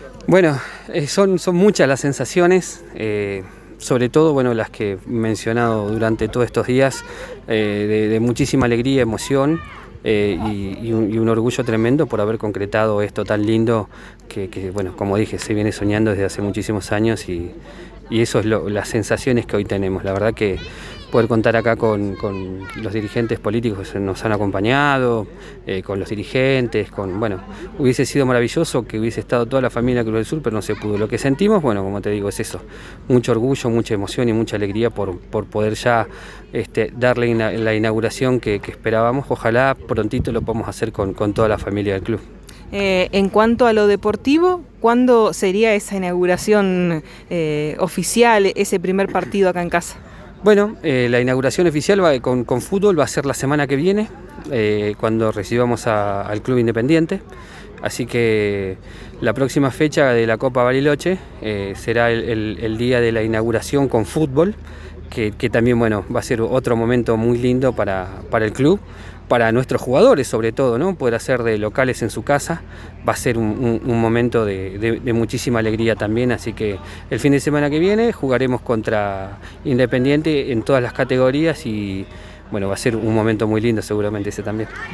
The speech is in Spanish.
Bueno, son muchas las sensaciones, sobre todo bueno, las que he mencionado durante todos estos días, de muchísima alegría, emoción y un orgullo tremendo por haber concretado esto tan lindo que bueno, como dije, se viene soñando desde hace muchísimos años y eso es las sensaciones que hoy tenemos. La verdad que poder contar acá con los dirigentes políticos que nos han acompañado, con los dirigentes, bueno, hubiese sido maravilloso que hubiese estado toda la familia de Cruz del Sur, pero no se pudo. Lo que sentimos, bueno, como te digo, es eso, mucho orgullo, mucha emoción y mucha alegría por poder ya darle la inauguración que esperábamos. Ojalá prontito lo podamos hacer con toda la familia del club. En cuanto a lo deportivo, ¿cuándo sería esa inauguración oficial, ese primer partido acá en casa? Bueno, la inauguración oficial con fútbol va a ser la semana que viene, cuando recibamos al Club Independiente. Así que la próxima fecha de la Copa Bariloche será el día de la inauguración con fútbol, que también bueno, va a ser otro momento muy lindo para el club, para nuestros jugadores sobre todo, ¿no? Poder hacer de locales en su casa va a ser un momento de muchísima alegría también, así que el fin de semana que viene jugaremos contra Independiente en todas las categorías y bueno, va a ser un momento muy lindo seguramente ese también.